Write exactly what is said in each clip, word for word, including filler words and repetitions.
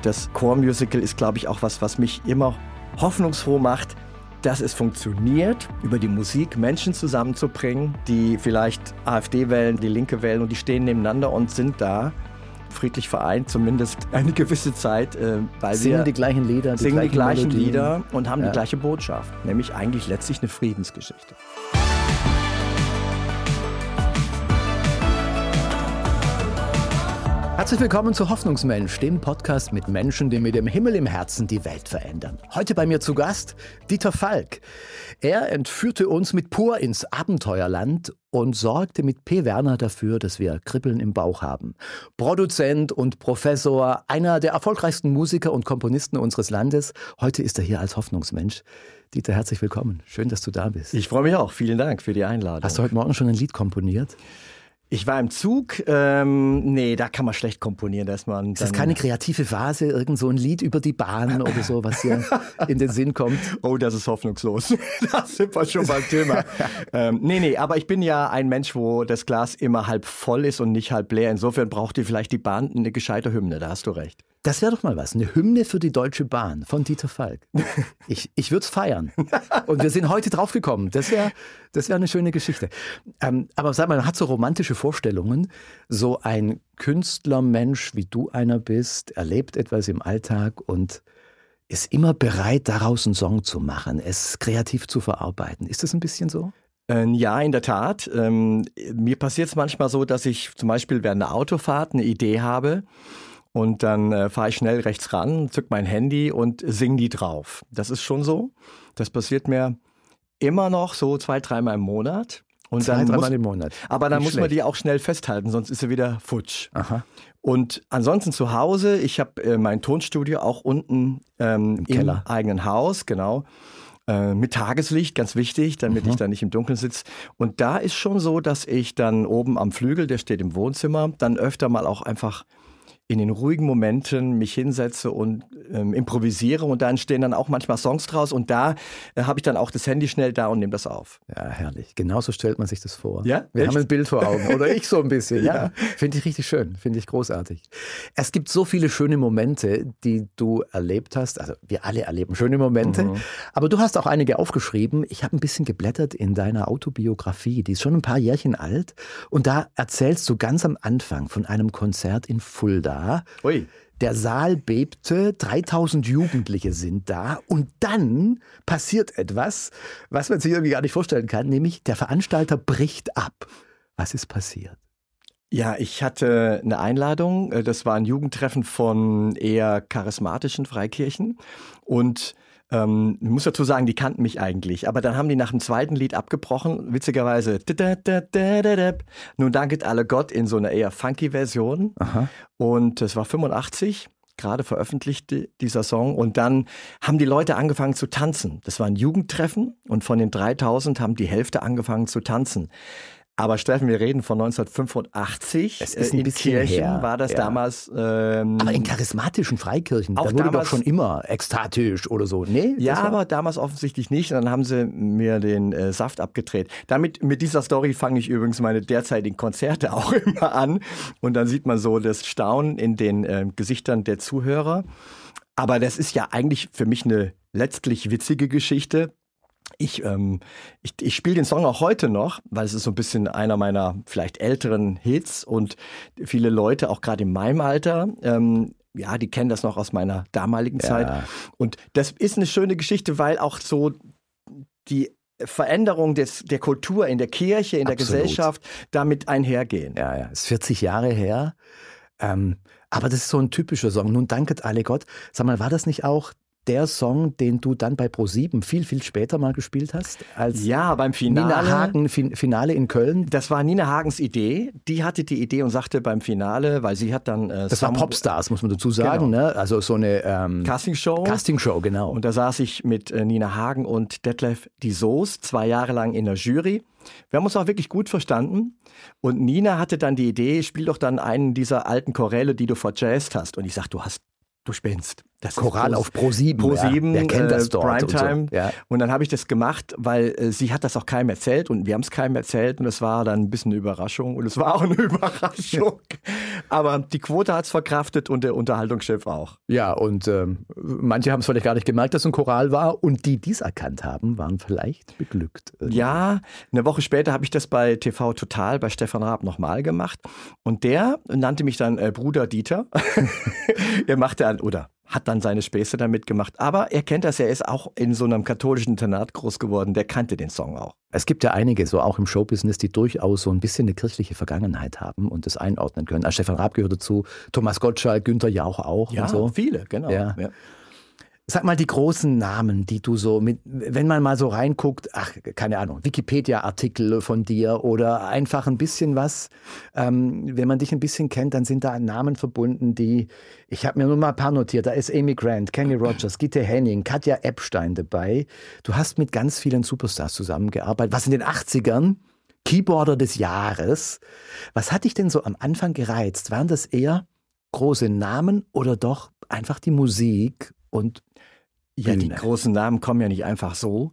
das Chormusical ist, glaube ich, auch was, was mich immer hoffnungsfroh macht, dass es funktioniert, über die Musik Menschen zusammenzubringen, die vielleicht AfD wählen, die Linke wählen und die stehen nebeneinander und sind da friedlich vereint, zumindest eine gewisse Zeit, äh, weil singen wir die gleichen Lieder, die singen die gleichen, gleichen Lieder und haben ja. die gleiche Botschaft, nämlich eigentlich letztlich eine Friedensgeschichte. Herzlich willkommen zu Hoffnungsmensch, dem Podcast mit Menschen, die mit dem Himmel im Herzen die Welt verändern. Heute bei mir zu Gast Dieter Falk. Er entführte uns mit Pur ins Abenteuerland und sorgte mit P. Werner dafür, dass wir Kribbeln im Bauch haben. Produzent und Professor, einer der erfolgreichsten Musiker und Komponisten unseres Landes. Heute ist er hier als Hoffnungsmensch. Dieter, herzlich willkommen. Schön, dass du da bist. Ich freue mich auch. Vielen Dank für die Einladung. Hast du heute Morgen schon ein Lied komponiert? Ich war im Zug. Ähm, nee, da kann man schlecht komponieren. Dass man ist das keine kreative Phase, irgend so ein Lied über die Bahn oder so, was dir in den Sinn kommt? Oh, das ist hoffnungslos. Da sind wir schon beim Thema. ähm, nee, nee, aber ich bin ja ein Mensch, wo das Glas immer halb voll ist und nicht halb leer. Insofern braucht ihr vielleicht die Bahn eine gescheite Hymne, da hast du recht. Das wäre doch mal was, eine Hymne für die Deutsche Bahn von Dieter Falk. Ich, ich würde es feiern. Und wir sind heute drauf gekommen. Das wäre das wär eine schöne Geschichte. Ähm, aber sag mal, man hat so romantische Vorstellungen. So ein Künstlermensch, wie du einer bist, erlebt etwas im Alltag und ist immer bereit, daraus einen Song zu machen, es kreativ zu verarbeiten. Ist das ein bisschen so? Ja, in der Tat. Ähm, mir passiert es manchmal so, dass ich zum Beispiel während einer Autofahrt eine Idee habe. Und dann äh, fahre ich schnell rechts ran, zück mein Handy und sing die drauf. Das ist schon so. Das passiert mir immer noch so zwei, dreimal im Monat. Und zwei, dann dreimal muss, im Monat. Aber dann Nicht muss schlecht. man die auch schnell festhalten, sonst ist sie wieder futsch. Aha. Und ansonsten zu Hause, ich habe äh, mein Tonstudio auch unten ähm, im, Keller. im eigenen Haus, genau. Äh, mit Tageslicht, ganz wichtig, damit Mhm. ich da nicht im Dunkeln sitze. Und da ist schon so, dass ich dann oben am Flügel, der steht im Wohnzimmer, dann öfter mal auch einfach in den ruhigen Momenten mich hinsetze und ähm, improvisiere und da entstehen dann auch manchmal Songs draus und da äh, habe ich dann auch das Handy schnell da und nehme das auf. Ja, herrlich. Genauso stellt man sich das vor. Ja? Wir Echt? haben ein Bild vor Augen. Oder ich so ein bisschen. Ja. Ja. Finde ich richtig schön. Finde ich großartig. Es gibt so viele schöne Momente, die du erlebt hast. Also wir alle erleben schöne Momente. Mhm. Aber du hast auch einige aufgeschrieben. Ich habe ein bisschen geblättert in deiner Autobiografie. Die ist schon ein paar Jährchen alt. Und da erzählst du ganz am Anfang von einem Konzert in Fulda. Ui. Der Saal bebte, dreitausend Jugendliche sind da und dann passiert etwas, was man sich irgendwie gar nicht vorstellen kann, nämlich der Veranstalter bricht ab. Was ist passiert? Ja, ich hatte eine Einladung, das war ein Jugendtreffen von eher charismatischen Freikirchen und Ähm, ich muss dazu sagen, die kannten mich eigentlich. Aber dann haben die nach dem zweiten Lied abgebrochen. Witzigerweise. Nun danket alle Gott in so einer eher funky Version. Aha. Und das war fünfundachtzig. Gerade veröffentlicht dieser Song. Und dann haben die Leute angefangen zu tanzen. Das war ein Jugendtreffen. Und von den dreitausend haben die Hälfte angefangen zu tanzen. Aber Steffen, wir reden von neunzehnhundertfünfundachtzig. Es ist ein in bisschen Kirchen her, war das ja. damals. Ähm, Aber in charismatischen Freikirchen, auch da wurde damals- doch schon immer ekstatisch oder so. Nee, Ja, das war- aber damals offensichtlich nicht. Und dann haben sie mir den äh, Saft abgedreht. Damit, mit dieser Story fange ich übrigens meine derzeitigen Konzerte auch immer an. Und dann sieht man so das Staunen in den äh, Gesichtern der Zuhörer. Aber das ist ja eigentlich für mich eine letztlich witzige Geschichte. Ich, ähm, ich, ich spiele den Song auch heute noch, weil es ist so ein bisschen einer meiner vielleicht älteren Hits und viele Leute, auch gerade in meinem Alter, ähm, ja, die kennen das noch aus meiner damaligen Ja. Zeit. Und das ist eine schöne Geschichte, weil auch so die Veränderung des, der Kultur in der Kirche, in der Absolut. Gesellschaft damit einhergehen. Ja, ja, ist vierzig Jahre her. Ähm, aber das ist so ein typischer Song. Nun danket alle Gott. Sag mal, war das nicht auch der Song, den du dann bei ProSieben viel, viel später mal gespielt hast? Als Ja, beim Finale. Nina Hagen, fin Finale in Köln. Das war Nina Hagens Idee. Die hatte die Idee und sagte beim Finale, weil sie hat dann äh, Das war Some- Popstars, muss man dazu sagen. Genau. Ne? Also so eine ähm, Castingshow. Castingshow, genau. Und da saß ich mit äh, Nina Hagen und Detlef die Soest zwei Jahre lang in der Jury. Wir haben uns auch wirklich gut verstanden. Und Nina hatte dann die Idee, spiel doch dann einen dieser alten Choräle, die du verjazzt hast. Und ich sag, du hast, du spinnst. Das Choral Pro, auf Pro sieben. Pro sieben, ja. Wer kennt das dort? Primetime. Und, so. ja. und dann habe ich das gemacht, weil äh, sie hat das auch keinem erzählt und wir haben es keinem erzählt und es war dann ein bisschen eine Überraschung und es war auch eine Überraschung. Aber die Quote hat es verkraftet und der Unterhaltungschef auch. Ja, und ähm, manche haben es vielleicht gar nicht gemerkt, dass es ein Choral war und die, die es erkannt haben, waren vielleicht beglückt. Irgendwie. Ja, eine Woche später habe ich das bei T V Total, bei Stefan Raab nochmal gemacht und der nannte mich dann äh, Bruder Dieter. er machte dann, oder hat dann seine Späße damit gemacht. Aber er kennt das, er ist auch in so einem katholischen Internat groß geworden, der kannte den Song auch. Es gibt ja einige, so auch im Showbusiness, die durchaus so ein bisschen eine kirchliche Vergangenheit haben und das einordnen können. Also Stefan Raab gehört dazu, Thomas Gottschalk, Günther Jauch auch ja, und so. viele, genau. Ja. Ja. Sag mal die großen Namen, die du so mit, wenn man mal so reinguckt, ach, keine Ahnung, Wikipedia-Artikel von dir oder einfach ein bisschen was, ähm, wenn man dich ein bisschen kennt, dann sind da Namen verbunden, die, ich habe mir nur mal ein paar notiert, da ist Amy Grant, Kenny Rogers, Gitte Henning, Katja Epstein dabei. Du hast mit ganz vielen Superstars zusammengearbeitet, was in den achtzigern, Keyboarder des Jahres. Was hat dich denn so am Anfang gereizt? Waren das eher große Namen oder doch einfach die Musik und Ja, die großen Namen kommen ja nicht einfach so.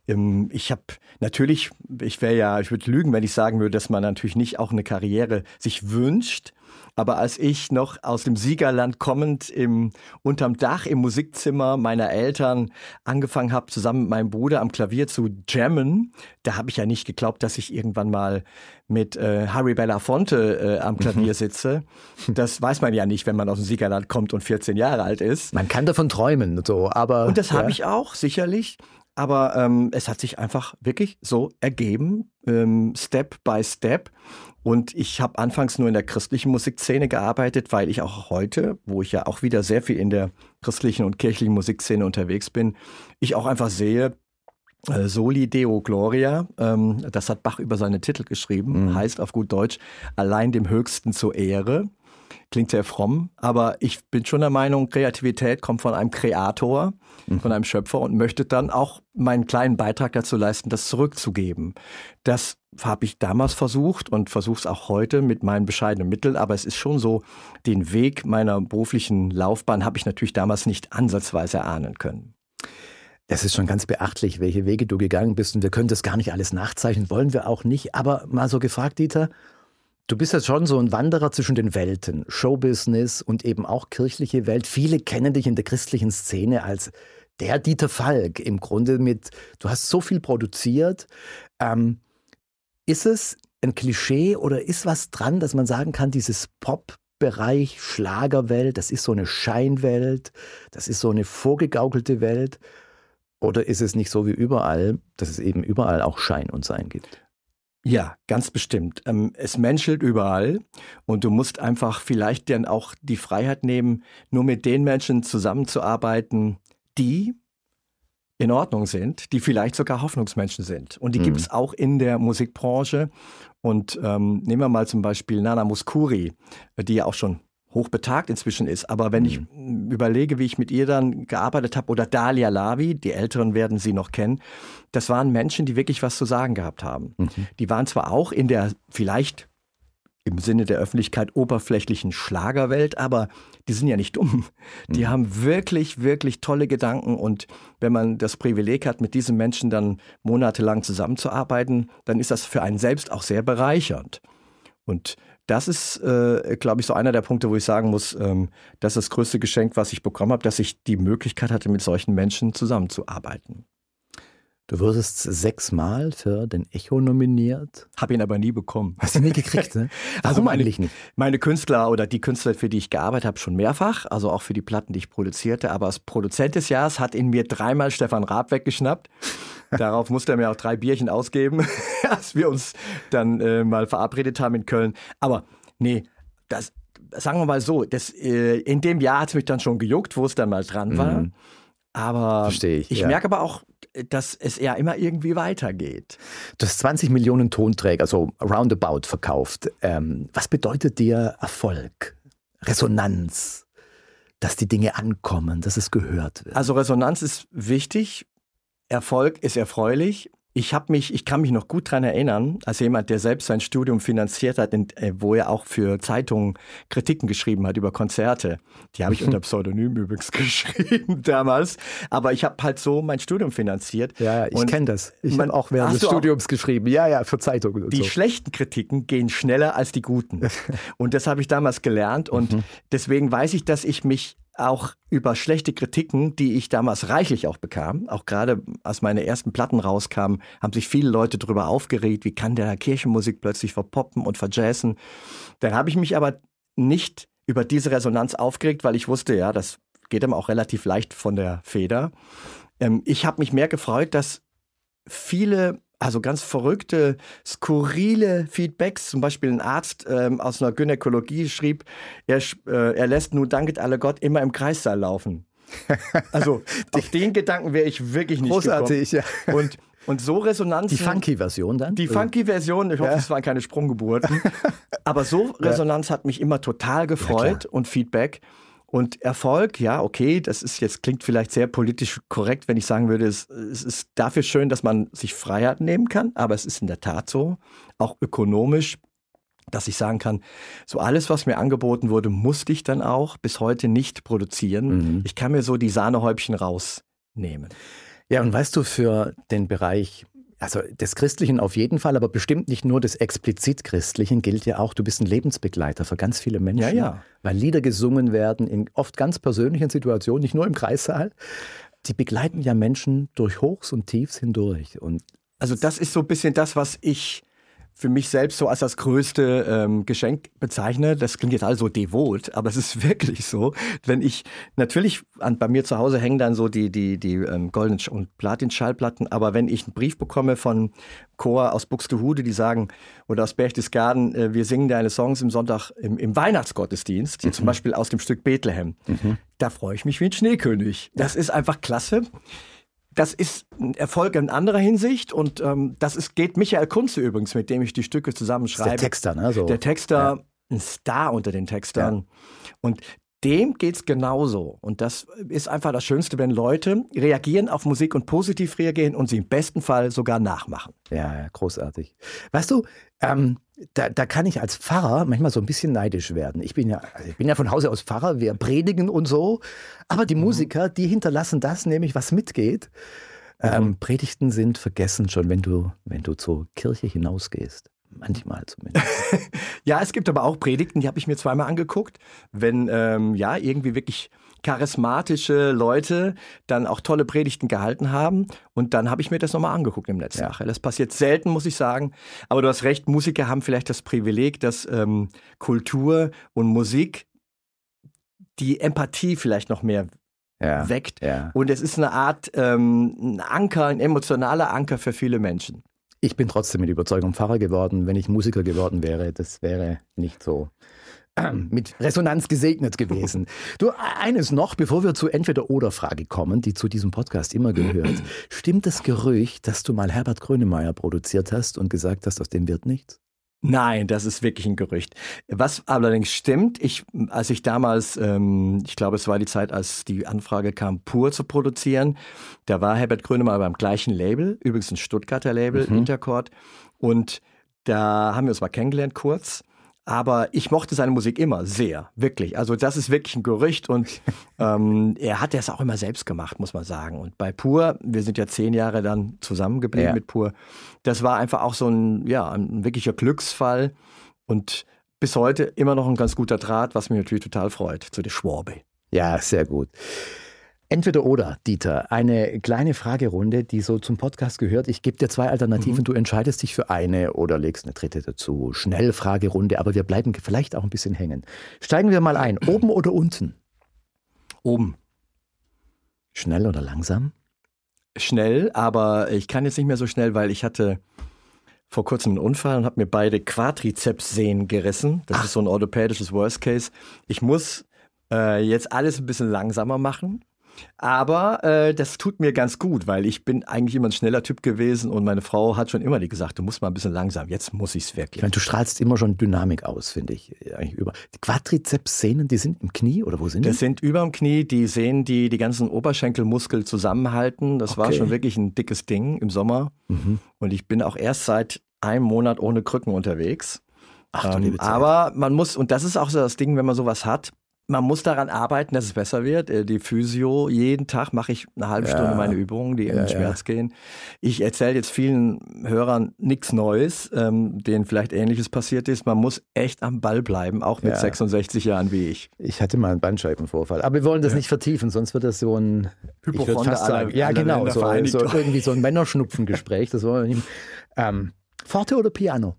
Ich habe natürlich, ich wäre ja, ich würde lügen, wenn ich sagen würde, dass man natürlich nicht auch eine Karriere sich wünscht. Aber als ich noch aus dem Siegerland kommend im, unterm Dach im Musikzimmer meiner Eltern angefangen habe, zusammen mit meinem Bruder am Klavier zu jammen, da habe ich ja nicht geglaubt, dass ich irgendwann mal mit äh, Harry Belafonte äh, am Klavier sitze. Das weiß man ja nicht, wenn man aus dem Siegerland kommt und vierzehn Jahre alt ist. Man kann davon träumen, so, aber... Und das ja. habe ich auch, sicherlich. Aber ähm, es hat sich einfach wirklich so ergeben, ähm, Step by Step. Und ich habe anfangs nur in der christlichen Musikszene gearbeitet, weil ich auch heute, wo ich ja auch wieder sehr viel in der christlichen und kirchlichen Musikszene unterwegs bin, ich auch einfach sehe, äh, Soli Deo Gloria, ähm, das hat Bach über seine Titel geschrieben, mhm. heißt auf gut Deutsch, allein dem Höchsten zur Ehre. Klingt sehr fromm, aber ich bin schon der Meinung, Kreativität kommt von einem Kreator, mhm. von einem Schöpfer und möchte dann auch meinen kleinen Beitrag dazu leisten, das zurückzugeben. Das habe ich damals versucht und versuche es auch heute mit meinen bescheidenen Mitteln, aber es ist schon so, den Weg meiner beruflichen Laufbahn habe ich natürlich damals nicht ansatzweise erahnen können. Es ist schon ganz beachtlich, welche Wege du gegangen bist und wir können das gar nicht alles nachzeichnen, wollen wir auch nicht, aber mal so gefragt, Dieter, du bist jetzt schon so ein Wanderer zwischen den Welten, Showbusiness und eben auch kirchliche Welt. Viele kennen dich in der christlichen Szene als der Dieter Falk. Im Grunde mit, du hast so viel produziert. Ähm, ist es ein Klischee oder ist was dran, dass man sagen kann, dieses Pop-Bereich, Schlagerwelt, das ist so eine Scheinwelt, das ist so eine vorgegaukelte Welt? Oder ist es nicht so wie überall, dass es eben überall auch Schein und Sein gibt? Ja, ganz bestimmt. Es menschelt überall und du musst einfach vielleicht dann auch die Freiheit nehmen, nur mit den Menschen zusammenzuarbeiten, die in Ordnung sind, die vielleicht sogar Hoffnungsmenschen sind. Und die mhm. gibt es auch in der Musikbranche. Und ähm, nehmen wir mal zum Beispiel Nana Mouskouri, die ja auch schon hochbetagt inzwischen ist. Aber wenn mhm. ich überlege, wie ich mit ihr dann gearbeitet habe, oder Dalia Lavi, die Älteren werden sie noch kennen, das waren Menschen, die wirklich was zu sagen gehabt haben. Mhm. Die waren zwar auch in der vielleicht im Sinne der Öffentlichkeit oberflächlichen Schlagerwelt, aber die sind ja nicht dumm. Die mhm. haben wirklich, wirklich tolle Gedanken und wenn man das Privileg hat, mit diesen Menschen dann monatelang zusammenzuarbeiten, dann ist das für einen selbst auch sehr bereichernd. Und das ist, äh, glaube ich, so einer der Punkte, wo ich sagen muss, ähm, das ist das größte Geschenk, was ich bekommen habe, dass ich die Möglichkeit hatte, mit solchen Menschen zusammenzuarbeiten. Du wurdest sechsmal für den Echo nominiert. Hab ihn aber nie bekommen. Hast du nie gekriegt, ne? Warum also meine, eigentlich nicht? Meine Künstler oder die Künstler, für die ich gearbeitet habe, schon mehrfach. Also auch für die Platten, die ich produzierte. Aber als Produzent des Jahres hat in mir dreimal Stefan Raab weggeschnappt. Darauf musste er mir auch drei Bierchen ausgeben, als wir uns dann äh, mal verabredet haben in Köln. Aber nee, das, sagen wir mal so, das, äh, in dem Jahr hat es mich dann schon gejuckt, wo es dann mal dran war. Mhm. Aber Verstehe ich, ich ja. merke aber auch, dass es ja immer irgendwie weitergeht. Du hast zwanzig Millionen Tonträger, also roundabout verkauft. Ähm, was bedeutet dir Erfolg, Resonanz, dass die Dinge ankommen, dass es gehört wird? Also Resonanz ist wichtig, Erfolg ist erfreulich, Ich habe mich, ich kann mich noch gut dran erinnern, als jemand, der selbst sein Studium finanziert hat, in, äh, wo er auch für Zeitungen Kritiken geschrieben hat über Konzerte. Die habe ich unter Pseudonym übrigens geschrieben damals. Aber ich habe halt so mein Studium finanziert. Ja, ich kenne das. Ich habe auch während des Studiums geschrieben. Ja, ja, für Zeitungen und Die so. schlechten Kritiken gehen schneller als die guten. Und das habe ich damals gelernt. Und mhm. deswegen weiß ich, dass ich mich auch über schlechte Kritiken, die ich damals reichlich auch bekam, auch gerade als meine ersten Platten rauskamen, haben sich viele Leute darüber aufgeregt, wie kann der Kirchenmusik plötzlich verpoppen und verjazzen. Dann habe ich mich aber nicht über diese Resonanz aufgeregt, weil ich wusste, ja, das geht ihm auch relativ leicht von der Feder. Ähm, ich habe mich mehr gefreut, dass viele, also ganz verrückte, skurrile Feedbacks, zum Beispiel ein Arzt ähm, aus einer Gynäkologie schrieb, er, äh, er lässt nun danket alle Gott immer im Kreissaal laufen. Also auf den Gedanken wäre ich wirklich nicht Großartig, gekommen. Ja. Und, und so Resonanz. Die Funky-Version dann? Die Funky-Version, ich hoffe, ja. es waren keine Sprunggeburten. Aber so Resonanz ja. hat mich immer total gefreut ja, und Feedback. Und Erfolg, ja, okay, das ist jetzt, klingt vielleicht sehr politisch korrekt, wenn ich sagen würde, es, es ist dafür schön, dass man sich Freiheit nehmen kann, aber es ist in der Tat so, auch ökonomisch, dass ich sagen kann, so alles, was mir angeboten wurde, musste ich dann auch bis heute nicht produzieren. Mhm. Ich kann mir so die Sahnehäubchen rausnehmen. Ja, und weißt du, für den Bereich, also des Christlichen auf jeden Fall, aber bestimmt nicht nur des explizit Christlichen, gilt ja auch, du bist ein Lebensbegleiter für ganz viele Menschen. Ja, ja. Weil Lieder gesungen werden in oft ganz persönlichen Situationen, nicht nur im Kreissaal. Die begleiten ja Menschen durch Hochs und Tiefs hindurch. Und also das ist so ein bisschen das, was ich für mich selbst so als das größte ähm, Geschenk bezeichne. Das klingt jetzt all so devot, aber es ist wirklich so. Wenn ich, natürlich an, bei mir zu Hause hängen dann so die, die, die ähm, goldenen und Platin-Schallplatten, aber wenn ich einen Brief bekomme von Chor aus Buxtehude, die sagen, oder aus Berchtesgaden, äh, wir singen deine Songs im Sonntag im, im Weihnachtsgottesdienst, mhm. zum Beispiel aus dem Stück Bethlehem, mhm. da freue ich mich wie ein Schneekönig. Das ist einfach klasse. Das ist ein Erfolg in anderer Hinsicht und ähm, das ist, geht Michael Kunze übrigens, mit dem ich die Stücke zusammenschreibe. Der Texter, ne? So. Der Texter, ja. Ein Star unter den Textern. Ja. Und dem geht's genauso. Und das ist einfach das Schönste, wenn Leute reagieren auf Musik und positiv reagieren und sie im besten Fall sogar nachmachen. Ja, ja, großartig. Weißt du, ähm, da, da kann ich als Pfarrer manchmal so ein bisschen neidisch werden. Ich bin ja, also ich bin ja von Hause aus Pfarrer, wir predigen und so. Aber die mhm. Musiker, die hinterlassen das, nämlich was mitgeht. Mhm. Ähm, Predigten sind vergessen schon, wenn du, wenn du zur Kirche hinausgehst. Manchmal zumindest. Ja, es gibt aber auch Predigten, die habe ich mir zweimal angeguckt. Wenn ähm, ja irgendwie wirklich charismatische Leute dann auch tolle Predigten gehalten haben. Und dann habe ich mir das nochmal angeguckt im Netz. Ja. Das passiert selten, muss ich sagen. Aber du hast recht, Musiker haben vielleicht das Privileg, dass ähm, Kultur und Musik die Empathie vielleicht noch mehr ja. weckt. Ja. Und es ist eine Art ähm, ein Anker, ein emotionaler Anker für viele Menschen. Ich bin trotzdem mit Überzeugung Pfarrer geworden. Wenn ich Musiker geworden wäre, das wäre nicht so äh, mit Resonanz gesegnet gewesen. Du, eines noch, bevor wir zur Entweder-Oder-Frage kommen, die zu diesem Podcast immer gehört. Stimmt das Gerücht, dass du mal Herbert Grönemeyer produziert hast und gesagt hast, aus dem wird nichts? Nein, das ist wirklich ein Gerücht. Was allerdings stimmt, ich, als ich damals, ähm, ich glaube, es war die Zeit, als die Anfrage kam, Pur zu produzieren, da war Herbert Grönemeyer beim gleichen Label, übrigens ein Stuttgarter Label, mhm. Intercord, und da haben wir uns mal kennengelernt kurz. Aber ich mochte seine Musik immer sehr, wirklich. Also das ist wirklich ein Gerücht und ähm, er hat das auch immer selbst gemacht, muss man sagen. Und bei Pur, wir sind ja zehn Jahre dann zusammengeblieben ja. mit Pur, das war einfach auch so ein, ja, ein wirklicher Glücksfall und bis heute immer noch ein ganz guter Draht, was mich natürlich total freut, zu der Schwabe. Ja, sehr gut. Entweder oder, Dieter. Eine kleine Fragerunde, die so zum Podcast gehört. Ich gebe dir zwei Alternativen. Mhm. Du entscheidest dich für eine oder legst eine dritte dazu. Schnell Fragerunde, aber wir bleiben vielleicht auch ein bisschen hängen. Steigen wir mal ein. Oben oder unten? Oben. Schnell oder langsam? Schnell, aber ich kann jetzt nicht mehr so schnell, weil ich hatte vor kurzem einen Unfall und habe mir beide Quadrizepssehnen gerissen. Das Ach. ist so ein orthopädisches Worst Case. Ich muss äh, jetzt alles ein bisschen langsamer machen. Aber äh, das tut mir ganz gut, weil ich bin eigentlich immer ein schneller Typ gewesen und meine Frau hat schon immer die gesagt, du musst mal ein bisschen langsam, jetzt muss ich's wirklich. Ich meine, du strahlst immer schon Dynamik aus, finde ich. Eigentlich über. Die Quadrizeps-Sehnen, die sind im Knie oder wo sind die? Das sind über dem Knie, die Sehnen, die die ganzen Oberschenkelmuskeln zusammenhalten. Das okay. war schon wirklich ein dickes Ding im Sommer. Mhm. Und ich bin auch erst seit einem Monat ohne Krücken unterwegs. Ach, du liebe Zeit. Aber man muss, und das ist auch so das Ding, wenn man sowas hat, man muss daran arbeiten, dass es besser wird. Die Physio, jeden Tag mache ich eine halbe ja. Stunde meine Übungen, die in den ja, Schmerz ja. gehen. Ich erzähle jetzt vielen Hörern nichts Neues, ähm, denen vielleicht Ähnliches passiert ist. Man muss echt am Ball bleiben, auch mit ja. sechsundsechzig Jahren wie ich. Ich hatte mal einen Bandscheibenvorfall. Aber wir wollen das ja. nicht vertiefen, sonst wird das so ein, ich würde fast sagen, aller, ja genau, so, so irgendwie so ein Männerschnupfengespräch. Das wollen wir nicht. Ähm, Forte oder Piano?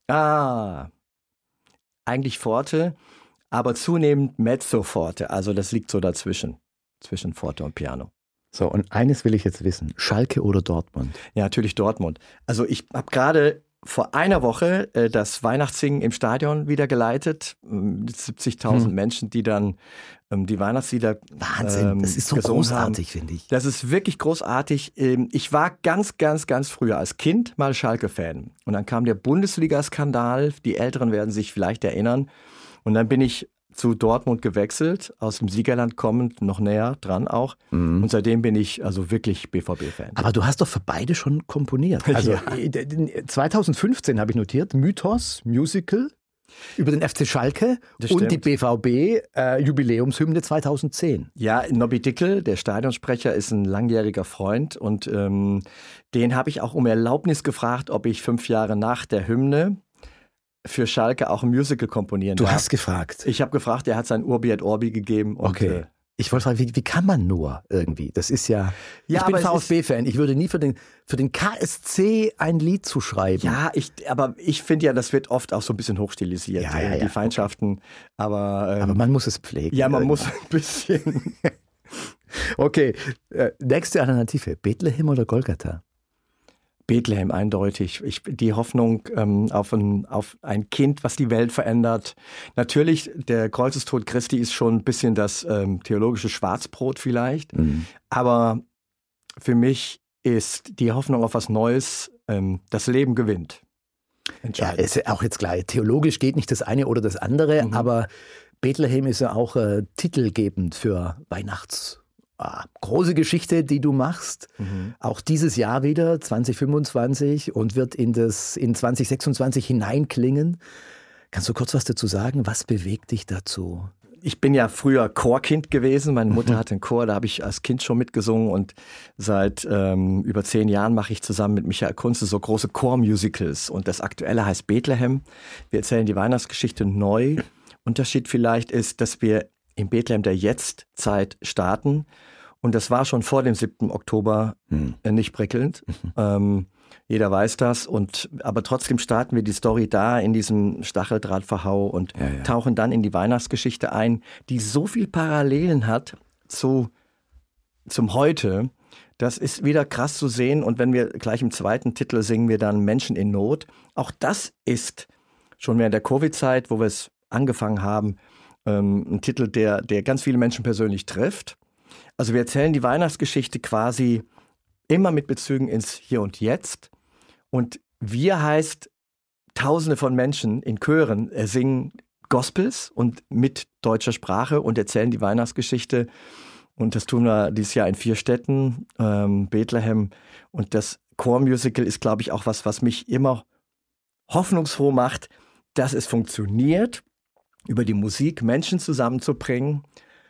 Ah, eigentlich Forte. Aber zunehmend Mezzoforte, also das liegt so dazwischen, zwischen Forte und Piano. So, und eines will ich jetzt wissen, Schalke oder Dortmund? Ja, natürlich Dortmund. Also ich habe gerade vor einer Woche äh, das Weihnachtssingen im Stadion wieder geleitet, mit siebzigtausend hm. Menschen, die dann ähm, die Weihnachtslieder Wahnsinn, ähm, das ist so großartig, finde ich. Das ist wirklich großartig. Ähm, ich war ganz, ganz, ganz früher als Kind mal Schalke-Fan. Und dann kam der Bundesliga-Skandal, die Älteren werden sich vielleicht erinnern. Und dann bin ich zu Dortmund gewechselt, aus dem Siegerland kommend, noch näher dran auch. Mhm. Und seitdem bin ich also wirklich B V B-Fan. Aber du hast doch für beide schon komponiert. Also ja. zweitausendfünfzehn habe ich notiert, Mythos, Musical über den F C Schalke und die B V B-Jubiläumshymne äh, zweitausendzehn. Ja, Nobby Dickel, der Stadionsprecher, ist ein langjähriger Freund und ähm, den habe ich auch um Erlaubnis gefragt, ob ich fünf Jahre nach der Hymne für Schalke auch ein Musical komponieren Du darf. hast gefragt? Ich habe gefragt, er hat sein Urbi et Orbi gegeben. Und, okay. Äh, ich wollte fragen, wie, wie kann man nur irgendwie? Das ist ja, ja ich bin VfB-Fan, ich würde nie für den, für den K S C ein Lied zu schreiben. Ja, ich, aber ich finde ja, das wird oft auch so ein bisschen hochstilisiert, ja, ja, ja. die Feindschaften. Okay. Aber, ähm, aber man muss es pflegen. Ja, man irgendwann. muss ein bisschen. Okay, äh, nächste Alternative, Bethlehem oder Golgatha? Bethlehem, eindeutig. Ich, die Hoffnung ähm, auf, ein, auf ein Kind, was die Welt verändert. Natürlich, der Kreuzestod Christi ist schon ein bisschen das ähm, theologische Schwarzbrot vielleicht. Mhm. Aber für mich ist die Hoffnung auf was Neues, ähm, das Leben gewinnt. Ja, ist ja auch jetzt klar. Theologisch geht nicht das eine oder das andere, mhm. aber Bethlehem ist ja auch äh, titelgebend für Weihnachts- Ah, große Geschichte, die du machst, mhm. auch dieses Jahr wieder, zwanzig fünfundzwanzig, und wird in, das, in zwanzig sechsundzwanzig hineinklingen. Kannst du kurz was dazu sagen? Was bewegt dich dazu? Ich bin ja früher Chorkind gewesen. Meine Mutter mhm. hatte einen Chor, da habe ich als Kind schon mitgesungen. Und seit ähm, über zehn Jahren mache ich zusammen mit Michael Kunze so große Chormusicals. Und das aktuelle heißt Bethlehem. Wir erzählen die Weihnachtsgeschichte neu. Unterschied vielleicht ist, dass wir in Bethlehem der Jetztzeit starten. Und das war schon vor dem siebten Oktober hm. nicht prickelnd. Mhm. Ähm, jeder weiß das. Und, aber trotzdem starten wir die Story da in diesem Stacheldrahtverhau und ja, ja. tauchen dann in die Weihnachtsgeschichte ein, die so viel Parallelen hat zu, zum Heute. Das ist wieder krass zu sehen. Und wenn wir gleich im zweiten Titel singen wir dann Menschen in Not. Auch das ist schon während der Covid-Zeit, wo wir es angefangen haben, ähm, ein Titel, der, der ganz viele Menschen persönlich trifft. Also wir erzählen die Weihnachtsgeschichte quasi immer mit Bezügen ins Hier und Jetzt. Und wir heißt, Tausende von Menschen in Chören singen Gospels und mit deutscher Sprache und erzählen die Weihnachtsgeschichte. Und das tun wir dieses Jahr in vier Städten, ähm, Bethlehem. Und das Chormusical ist, glaube ich, auch was, was mich immer hoffnungsfroh macht, dass es funktioniert, über die Musik Menschen zusammenzubringen,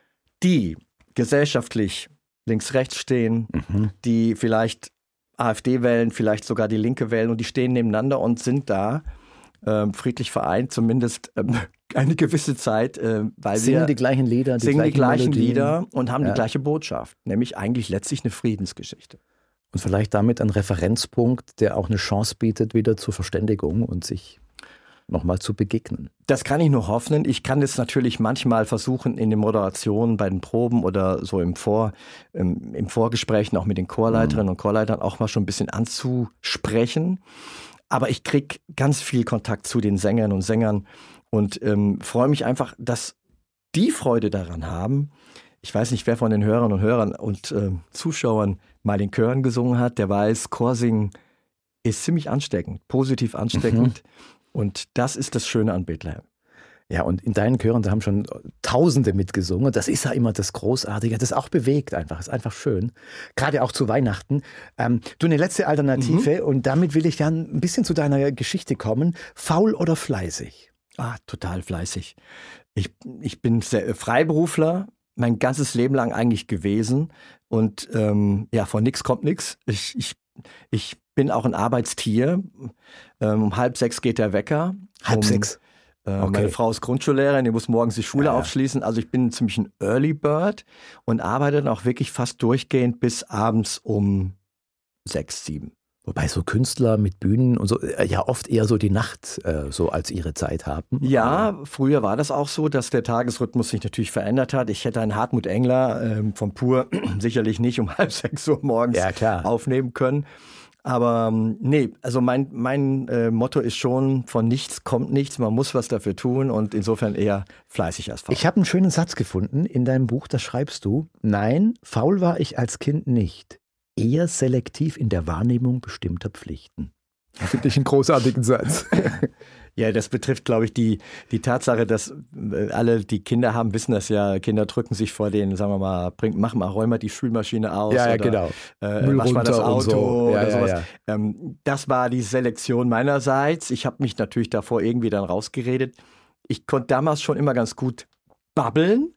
die gesellschaftlich links-rechts stehen, mhm. die vielleicht AfD wählen, vielleicht sogar die Linke wählen, und die stehen nebeneinander und sind da ähm, friedlich vereint, zumindest ähm, eine gewisse Zeit, äh, weil singen wir die gleichen Lieder, die singen die gleichen Melodien. Lieder und haben ja. die gleiche Botschaft, nämlich eigentlich letztlich eine Friedensgeschichte. Und vielleicht damit ein Referenzpunkt, der auch eine Chance bietet, wieder zur Verständigung und sich nochmal zu begegnen. Das kann ich nur hoffen. Ich kann es natürlich manchmal versuchen, in den Moderationen, bei den Proben oder so im, Vor, im, im Vorgesprächen auch mit den Chorleiterinnen mhm. und Chorleitern auch mal schon ein bisschen anzusprechen. Aber ich kriege ganz viel Kontakt zu den Sängern und Sängern und ähm, freue mich einfach, dass die Freude daran haben, ich weiß nicht, wer von den Hörern und Hörern und äh, Zuschauern mal in Chören gesungen hat, der weiß, Chorsingen ist ziemlich ansteckend, positiv ansteckend. Mhm. Und das ist das Schöne an Bethlehem. Ja, und in deinen Chören, da haben schon Tausende mitgesungen. Das ist ja immer das Großartige. Das auch bewegt einfach. Das ist einfach schön. Gerade auch zu Weihnachten. Ähm, du, eine letzte Alternative. Mhm. Und damit will ich dann ein bisschen zu deiner Geschichte kommen. Faul oder fleißig? Ah, total fleißig. Ich, ich bin sehr Freiberufler, mein ganzes Leben lang eigentlich gewesen. Und ähm, ja, von nichts kommt nichts. Ich, ich, ich bin auch ein Arbeitstier. Ähm, um halb sechs geht der Wecker. Halb um, sechs? Okay. Meine Frau ist Grundschullehrerin, die muss morgens die Schule ja. aufschließen. Also ich bin ziemlich ein Early Bird und arbeite dann auch wirklich fast durchgehend bis abends um sechs, sieben. Wobei so Künstler mit Bühnen und so ja oft eher so die Nacht äh, so als ihre Zeit haben. Ja, früher war das auch so, dass der Tagesrhythmus sich natürlich verändert hat. Ich hätte einen Hartmut Engler ähm, vom Pur sicherlich nicht um halb sechs Uhr morgens ja, klar. aufnehmen können. Aber nee, also mein, mein äh, Motto ist schon, von nichts kommt nichts, man muss was dafür tun und insofern eher fleißig als faul. Ich habe einen schönen Satz gefunden in deinem Buch, da schreibst du, nein, faul war ich als Kind nicht, eher selektiv in der Wahrnehmung bestimmter Pflichten. Das finde ich einen großartigen Satz. Ja, das betrifft, glaube ich, die, die Tatsache, dass alle, die Kinder haben, wissen das ja, Kinder drücken sich vor den, sagen wir mal, bring, mach mal, räum mal die Spülmaschine aus. Ja, ja oder, genau. Äh, wasch mal das Auto so. ja, oder ja, sowas. Ja. Ähm, das war die Selektion meinerseits. Ich habe mich natürlich davor irgendwie dann rausgeredet. Ich konnte damals schon immer ganz gut babbeln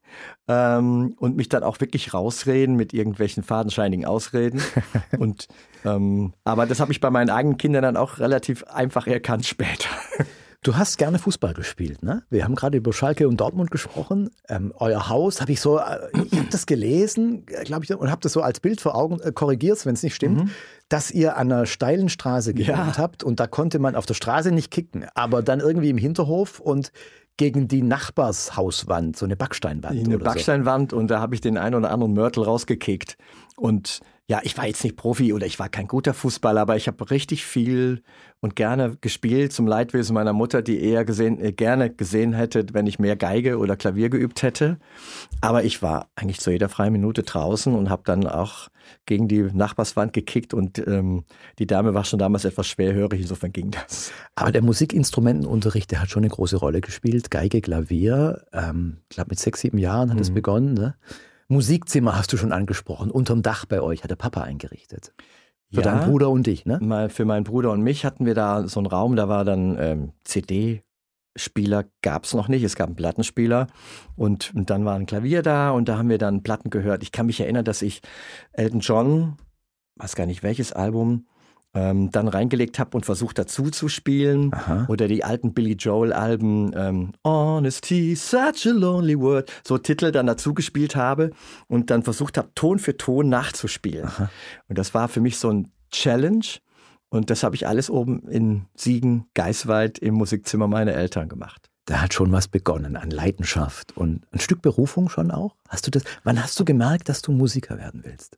ähm, und mich dann auch wirklich rausreden mit irgendwelchen fadenscheinigen Ausreden. und, ähm, aber das habe ich bei meinen eigenen Kindern dann auch relativ einfach erkannt später. Du hast gerne Fußball gespielt, ne? Wir haben gerade über Schalke und Dortmund gesprochen. Ähm, euer Haus habe ich so, ich habe das gelesen, glaube ich, und habe das so als Bild vor Augen, äh, korrigier's, wenn es nicht stimmt, mhm. dass ihr an einer steilen Straße gewohnt ja. habt und da konnte man auf der Straße nicht kicken, aber dann irgendwie im Hinterhof und gegen die Nachbarshauswand, so eine Backsteinwand. Eine oder Backsteinwand so. Und da habe ich den einen oder anderen Mörtel rausgekickt. Und ja, ich war jetzt nicht Profi oder ich war kein guter Fußballer, aber ich habe richtig viel und gerne gespielt, zum Leidwesen meiner Mutter, die eher gesehen, äh, gerne gesehen hätte, wenn ich mehr Geige oder Klavier geübt hätte. Aber ich war eigentlich zu jeder freien Minute draußen und habe dann auch gegen die Nachbarswand gekickt und ähm, die Dame war schon damals etwas schwerhörig, insofern ging das. Aber der Musikinstrumentenunterricht, der hat schon eine große Rolle gespielt. Geige, Klavier, ähm, ich glaube mit sechs, sieben Jahren hat es mhm. begonnen, ne? Musikzimmer hast du schon angesprochen. Unterm Dach bei euch hat der Papa eingerichtet. Für ja, deinen Bruder und dich, ne? Mal für meinen Bruder und mich hatten wir da so einen Raum, da war dann ähm, C D-Spieler gab es noch nicht, es gab einen Plattenspieler und, und dann war ein Klavier da und da haben wir dann Platten gehört. Ich kann mich erinnern, dass ich Elton John, weiß gar nicht welches Album, ähm, dann reingelegt habe und versucht dazu zu spielen. Aha. Oder die alten Billy Joel-Alben, ähm, Honesty, such a lonely word, so Titel dann dazu gespielt habe und dann versucht habe, Ton für Ton nachzuspielen. Aha. Und das war für mich so ein Challenge und das habe ich alles oben in Siegen, Geiswald im Musikzimmer meiner Eltern gemacht. Da hat schon was begonnen an Leidenschaft und ein Stück Berufung schon auch. Hast du das? Wann hast du gemerkt, dass du Musiker werden willst?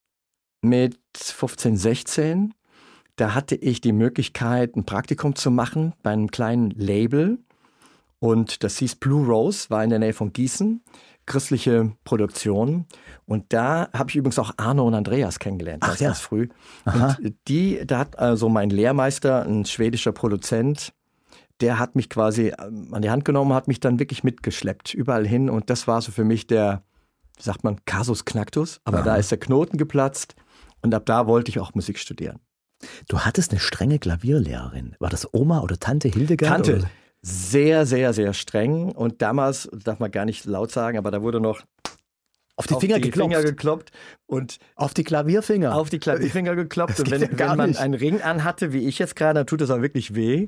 Mit fünfzehn, sechzehn. Da hatte ich die Möglichkeit, ein Praktikum zu machen bei einem kleinen Label. Und das hieß Blue Rose, war in der Nähe von Gießen, christliche Produktion. Und da habe ich übrigens auch Arno und Andreas kennengelernt, Ach, ganz, ja. ganz früh. Aha. Und die, da hat also mein Lehrmeister, ein schwedischer Produzent, der hat mich quasi an die Hand genommen, hat mich dann wirklich mitgeschleppt, überall hin. Und das war so für mich der, wie sagt man, Casus Knactus. Aber Aha. da ist der Knoten geplatzt. Und ab da wollte ich auch Musik studieren. Du hattest eine strenge Klavierlehrerin. War das Oma oder Tante Hildegard? Tante. Oder? Sehr, sehr, sehr streng. Und damals, darf man gar nicht laut sagen, aber da wurde noch auf die Finger auf die geklopft. Finger gekloppt und auf die Klavierfinger. Auf die Klavierfinger geklopft. Und wenn, ja wenn man nicht. einen Ring anhatte, wie ich jetzt gerade, dann tut das auch wirklich weh.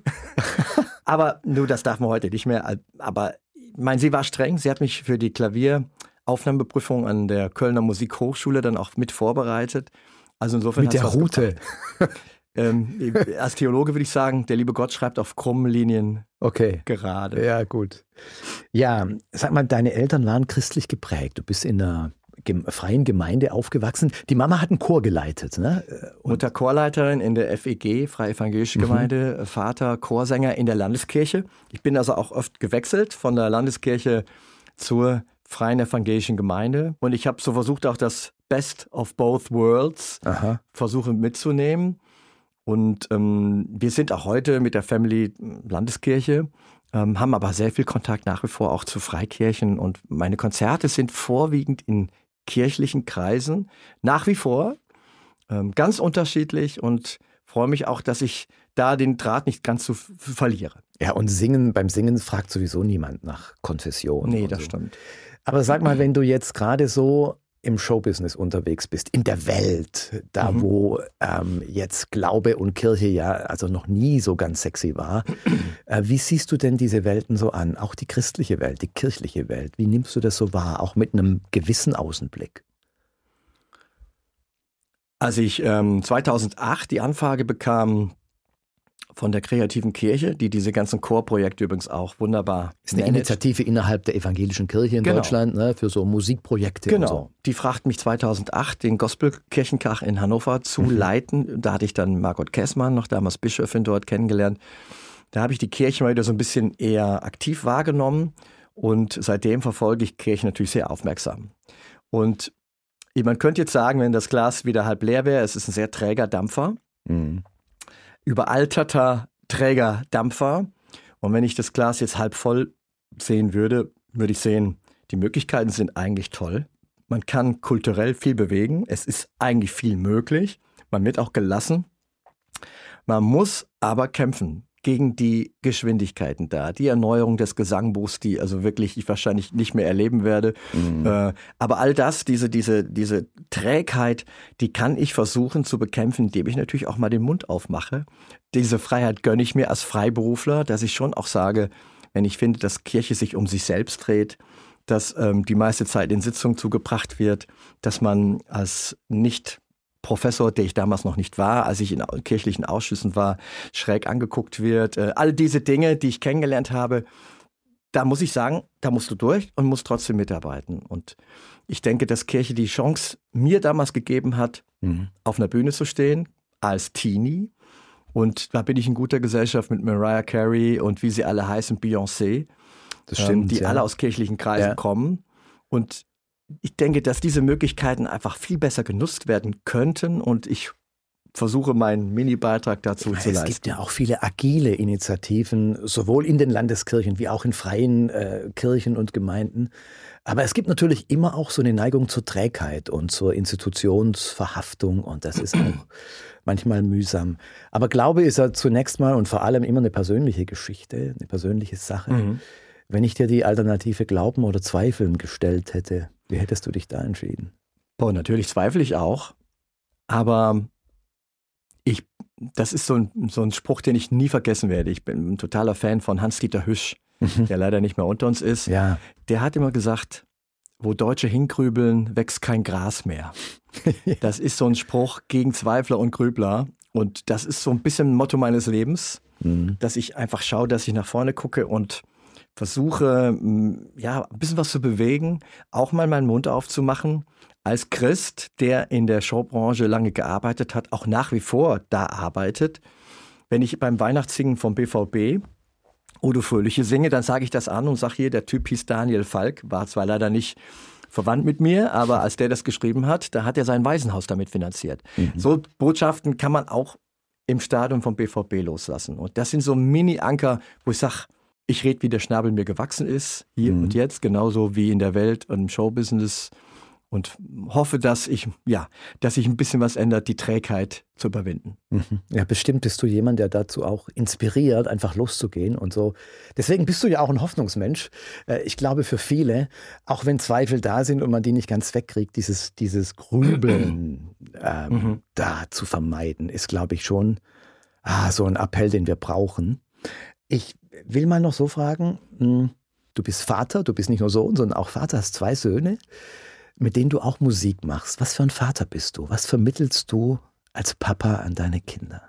Aber nur, das darf man heute nicht mehr. Aber ich meine, sie war streng. Sie hat mich für die Klavieraufnahmeprüfung an der Kölner Musikhochschule dann auch mit vorbereitet. Also insofern mit der Route. ähm, als Theologe würde ich sagen, der liebe Gott schreibt auf krummen Linien okay. gerade. Ja, gut. Ja, sag mal, deine Eltern waren christlich geprägt. Du bist in einer freien Gemeinde aufgewachsen. Die Mama hat einen Chor geleitet, ne? Und Mutter Chorleiterin in der F E G, Freie Evangelische Gemeinde, mhm. Vater Chorsänger in der Landeskirche. Ich bin also auch oft gewechselt von der Landeskirche zur Freien Evangelischen Gemeinde. Und ich habe so versucht, auch das Best of Both Worlds Aha. versuche mitzunehmen. Und ähm, wir sind auch heute mit der Family Landeskirche, ähm, haben aber sehr viel Kontakt nach wie vor auch zu Freikirchen. Und meine Konzerte sind vorwiegend in kirchlichen Kreisen, nach wie vor, ähm, ganz unterschiedlich und freue mich auch, dass ich da den Draht nicht ganz so f- verliere. Ja, und singen, beim Singen fragt sowieso niemand nach Konfession. Nee, und das so. stimmt. Aber sag mal, wenn du jetzt gerade so im Showbusiness unterwegs bist, in der Welt, da Mhm. wo ähm, jetzt Glaube und Kirche ja also noch nie so ganz sexy war, äh, wie siehst du denn diese Welten so an? Auch die christliche Welt, die kirchliche Welt, wie nimmst du das so wahr? Auch mit einem gewissen Außenblick? Als ich ähm, zweitausendacht die Anfrage bekam von der Kreativen Kirche, die diese ganzen Chorprojekte übrigens auch wunderbar Ist eine managt. Initiative innerhalb der evangelischen Kirche in Genau. Deutschland, ne, für so Musikprojekte und so. Genau. Die fragten mich zweitausendacht, den Gospelkirchentag in Hannover zu Mhm. leiten. Da hatte ich dann Margot Kessmann, noch damals Bischöfin, dort kennengelernt. Da habe ich die Kirche mal wieder so ein bisschen eher aktiv wahrgenommen. Und seitdem verfolge ich Kirche natürlich sehr aufmerksam. Und man könnte jetzt sagen, wenn das Glas wieder halb leer wäre, es ist ein sehr träger Dampfer. Mhm. Überalterter träger Dampfer. Und wenn ich das Glas jetzt halb voll sehen würde, würde ich sehen, die Möglichkeiten sind eigentlich toll. Man kann kulturell viel bewegen. Es ist eigentlich viel möglich. Man wird auch gelassen. Man muss aber kämpfen gegen die Geschwindigkeiten da. Die Erneuerung des Gesangbuchs, die also wirklich ich wahrscheinlich nicht mehr erleben werde. Mhm. Äh, aber all das, diese, diese, diese Trägheit, die kann ich versuchen zu bekämpfen, indem ich natürlich auch mal den Mund aufmache. Diese Freiheit gönne ich mir als Freiberufler, dass ich schon auch sage, wenn ich finde, dass Kirche sich um sich selbst dreht, dass ähm, die meiste Zeit in Sitzungen zugebracht wird, dass man als nicht Professor, der ich damals noch nicht war, als ich in kirchlichen Ausschüssen war, schräg angeguckt wird. Äh, all diese Dinge, die ich kennengelernt habe, da muss ich sagen, da musst du durch und musst trotzdem mitarbeiten. Und ich denke, dass Kirche die Chance mir damals gegeben hat, Mhm. auf einer Bühne zu stehen, als Teenie. Und da bin ich in guter Gesellschaft mit Mariah Carey und wie sie alle heißen, Beyoncé, Das ähm, stimmt. die ja. alle aus kirchlichen Kreisen Ja. kommen. Und ich denke, dass diese Möglichkeiten einfach viel besser genutzt werden könnten und ich versuche, meinen Mini-Beitrag dazu Ich zu meine, es leisten. gibt ja auch viele agile Initiativen, sowohl in den Landeskirchen wie auch in freien äh, Kirchen und Gemeinden. Aber es gibt natürlich immer auch so eine Neigung zur Trägheit und zur Institutionsverhaftung und das ist auch manchmal mühsam. Aber Glaube ist ja zunächst mal und vor allem immer eine persönliche Geschichte, eine persönliche Sache. Mhm. Wenn ich dir die Alternative Glauben oder Zweifeln gestellt hätte, wie hättest du dich da entschieden? Boah, natürlich zweifle ich auch, aber ich, das ist so ein, so ein Spruch, den ich nie vergessen werde. Ich bin ein totaler Fan von Hans-Dieter Hüsch, der leider nicht mehr unter uns ist. Ja, Der hat immer gesagt, wo Deutsche hingrübeln, wächst kein Gras mehr. Das ist so ein Spruch gegen Zweifler und Grübler. Und das ist so ein bisschen ein Motto meines Lebens, mhm. dass ich einfach schaue, dass ich nach vorne gucke und versuche, mh, ja, ein bisschen was zu bewegen, auch mal meinen Mund aufzumachen. Als Christ, der in der Showbranche lange gearbeitet hat, auch nach wie vor da arbeitet. Wenn ich beim Weihnachtssingen vom B V B Odo Fröhliche singe, dann sage ich das an und sage hier, der Typ hieß Daniel Falk, war zwar leider nicht verwandt mit mir, aber als der das geschrieben hat, da hat er sein Waisenhaus damit finanziert. Mhm. So Botschaften kann man auch im Stadion vom B V B loslassen. Und das sind so Mini-Anker, wo ich sage, ich rede, wie der Schnabel mir gewachsen ist, hier Mhm. und jetzt, genauso wie in der Welt und im Showbusiness. Und hoffe, dass ich, ja, dass sich ein bisschen was ändert, die Trägheit zu überwinden. Mhm. Ja, bestimmt bist du jemand, der dazu auch inspiriert, einfach loszugehen und so. Deswegen bist du ja auch ein Hoffnungsmensch. Äh, Ich glaube für viele, auch wenn Zweifel da sind und man die nicht ganz wegkriegt, dieses, dieses Grübeln ähm, Mhm. da zu vermeiden, ist, glaube ich, schon ah, so ein Appell, den wir brauchen. Ich will mal noch so fragen, mh, du bist Vater, du bist nicht nur Sohn, sondern auch Vater, hast zwei Söhne, mit denen du auch Musik machst. Was für ein Vater bist du? Was vermittelst du als Papa an deine Kinder?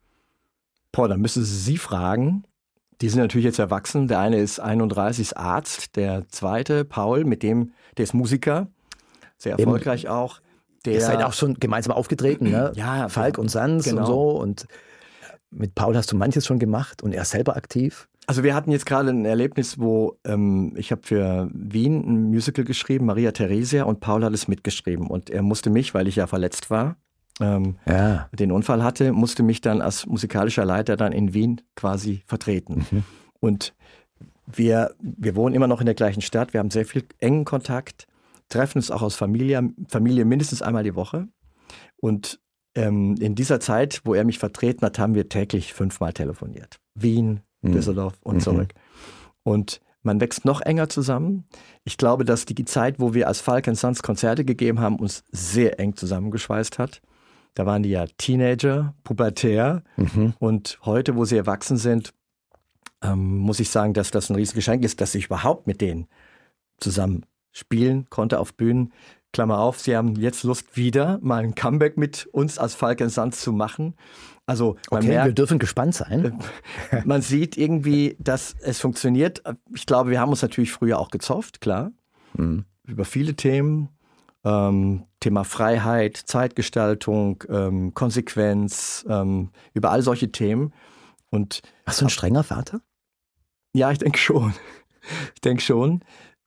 Boah, dann müssen Sie sie fragen. Die sind natürlich jetzt erwachsen. Der eine ist einunddreißig, ist Arzt. Der zweite, Paul, mit dem, der ist Musiker. Sehr Eben. erfolgreich auch. Der, Ihr seid auch schon gemeinsam aufgetreten, ne? Ja, Falk ja, und Sanz genau. und so. Und mit Paul hast du manches schon gemacht und er ist selber aktiv. Also wir hatten jetzt gerade ein Erlebnis, wo ähm, ich habe für Wien ein Musical geschrieben, Maria Theresia, und Paul hat es mitgeschrieben. Und er musste mich, weil ich ja verletzt war, ähm, ja. den Unfall hatte, musste mich dann als musikalischer Leiter dann in Wien quasi vertreten. Mhm. Und wir, wir wohnen immer noch in der gleichen Stadt, wir haben sehr viel engen Kontakt, treffen uns auch als Familie, Familie mindestens einmal die Woche. Und ähm, in dieser Zeit, wo er mich vertreten hat, haben wir täglich fünfmal telefoniert. Wien, Düsseldorf und zurück. Mhm. Und man wächst noch enger zusammen. Ich glaube, dass die Zeit, wo wir als Falk and Sons Konzerte gegeben haben, uns sehr eng zusammengeschweißt hat. Da waren die ja Teenager, pubertär. Mhm. Und heute, wo sie erwachsen sind, ähm, muss ich sagen, dass das ein riesiges Geschenk ist, dass ich überhaupt mit denen zusammen spielen konnte auf Bühnen. Klammer auf, sie haben jetzt Lust, wieder mal ein Comeback mit uns als Falk and Sons zu machen. Also man okay, merkt, wir dürfen gespannt sein. Man sieht irgendwie, dass es funktioniert. Ich glaube, wir haben uns natürlich früher auch gezofft, klar. Mhm. Über viele Themen. Ähm, Thema Freiheit, Zeitgestaltung, ähm, Konsequenz, ähm, über all solche Themen. Und warst du ein strenger Vater? Ja, ich denke schon. Ich denke schon.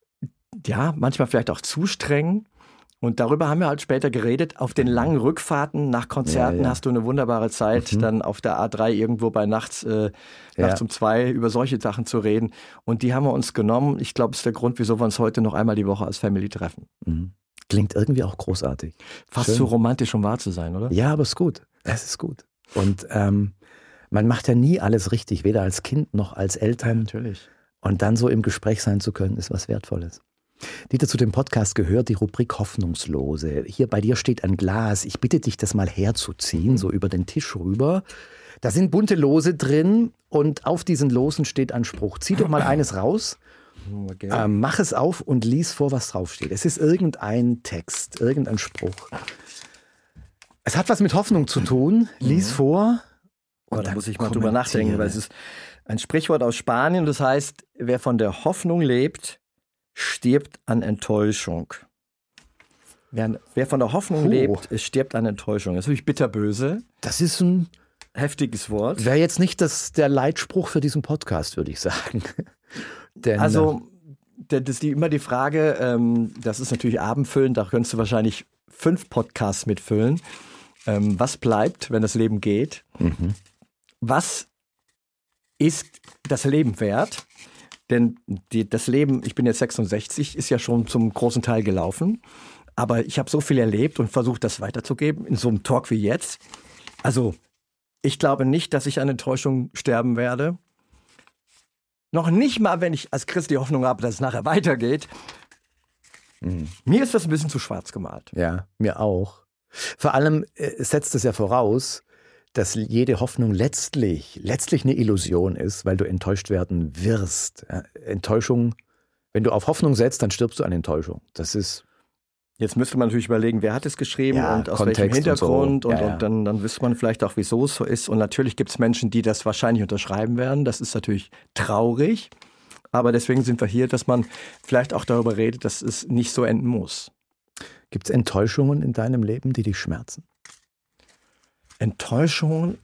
Ja, manchmal vielleicht auch zu streng. Und darüber haben wir halt später geredet. Auf den langen Rückfahrten nach Konzerten ja, ja. hast du eine wunderbare Zeit, mhm. dann auf der A drei irgendwo bei nachts, äh, nachts ja. um zwei über solche Sachen zu reden. Und die haben wir uns genommen. Ich glaube, das ist der Grund, wieso wir uns heute noch einmal die Woche als Family treffen. Mhm. Klingt irgendwie auch großartig. Fast Schön. Zu romantisch, um wahr zu sein, oder? Ja, aber es ist gut. Es ist gut. Und ähm, man macht ja nie alles richtig, weder als Kind noch als Eltern. Natürlich. Und dann so im Gespräch sein zu können, ist was Wertvolles. Dieter, zu dem Podcast gehört die Rubrik Hoffnungslose. Hier bei dir steht ein Glas. Ich bitte dich, das mal herzuziehen, so über den Tisch rüber. Da sind bunte Lose drin und auf diesen Losen steht ein Spruch. Zieh doch mal eines raus, okay. ähm, mach es auf und lies vor, was draufsteht. Es ist irgendein Text, irgendein Spruch. Es hat was mit Hoffnung zu tun. Lies mhm. vor. Und oh, da muss ich mal drüber nachdenken, weil es ist ein Sprichwort aus Spanien. Das heißt, wer von der Hoffnung lebt, stirbt an Enttäuschung. Wer, wer von der Hoffnung oh. lebt, stirbt an Enttäuschung. Das ist natürlich bitterböse. Das ist ein heftiges Wort. Wäre jetzt nicht das, der Leitspruch für diesen Podcast, würde ich sagen. Denn, also, das ist die, immer die Frage, ähm, das ist natürlich abendfüllend, da könntest du wahrscheinlich fünf Podcasts mitfüllen. Ähm, was bleibt, wenn das Leben geht? Mhm. Was ist das Leben wert? Denn die, das Leben, ich bin jetzt sechsundsechzig, ist ja schon zum großen Teil gelaufen. Aber ich habe so viel erlebt und versucht, das weiterzugeben in so einem Talk wie jetzt. Also, ich glaube nicht, dass ich an Enttäuschung sterben werde. Noch nicht mal, wenn ich als Christ die Hoffnung habe, dass es nachher weitergeht. Mhm. Mir ist das ein bisschen zu schwarz gemalt. Ja, mir auch. Vor allem äh, setzt es ja voraus, dass jede Hoffnung letztlich, letztlich eine Illusion ist, weil du enttäuscht werden wirst. Ja, Enttäuschung, wenn du auf Hoffnung setzt, dann stirbst du an Enttäuschung. Das ist... Jetzt müsste man natürlich überlegen, wer hat es geschrieben ja, und aus Kontext welchem Hintergrund. Und, so. und, ja, ja. und dann, dann wüsste man vielleicht auch, wieso es so ist. Und natürlich gibt es Menschen, die das wahrscheinlich unterschreiben werden. Das ist natürlich traurig. Aber deswegen sind wir hier, dass man vielleicht auch darüber redet, dass es nicht so enden muss. Gibt es Enttäuschungen in deinem Leben, die dich schmerzen? Enttäuschungen?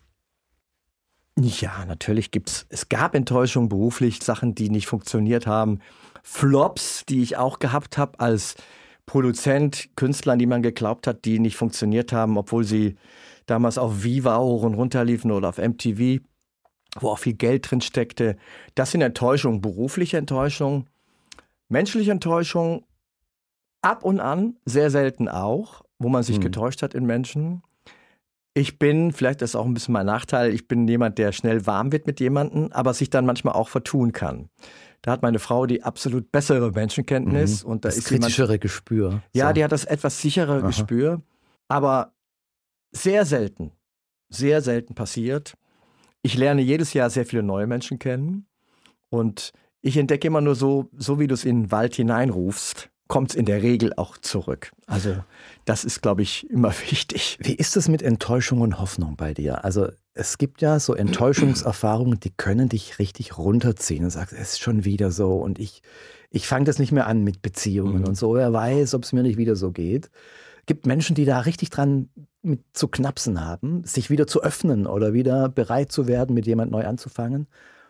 Ja, natürlich gibt's. Es gab Enttäuschungen beruflich, Sachen, die nicht funktioniert haben. Flops, die ich auch gehabt habe als Produzent, Künstler, an die man geglaubt hat, die nicht funktioniert haben, obwohl sie damals auf Viva hoch und runter liefen oder auf M T V, wo auch viel Geld drin steckte. Das sind Enttäuschungen, berufliche Enttäuschungen, menschliche Enttäuschungen, ab und an, sehr selten auch, wo man sich hm. getäuscht hat in Menschen. Ich bin, vielleicht ist das auch ein bisschen mein Nachteil, ich bin jemand, der schnell warm wird mit jemandem, aber sich dann manchmal auch vertun kann. Da hat meine Frau die absolut bessere Menschenkenntnis. Mhm. Und da das ist kritischere jemand, Gespür. Ja, so. Die hat das etwas sichere Aha. Gespür. Aber sehr selten, sehr selten passiert. Ich lerne jedes Jahr sehr viele neue Menschen kennen. Und ich entdecke immer nur so, so wie du es in den Wald hineinrufst, kommt es in der Regel auch zurück. Also das ist, glaube ich, immer wichtig. Wie ist es mit Enttäuschung und Hoffnung bei dir? Also es gibt ja so Enttäuschungserfahrungen, die können dich richtig runterziehen und sagst, es ist schon wieder so und ich, ich fange das nicht mehr an mit Beziehungen mhm. und so. Wer weiß, ob es mir nicht wieder so geht. Gibt Menschen, die da richtig dran mit zu knapsen haben, sich wieder zu öffnen oder wieder bereit zu werden, mit jemand neu anzufangen.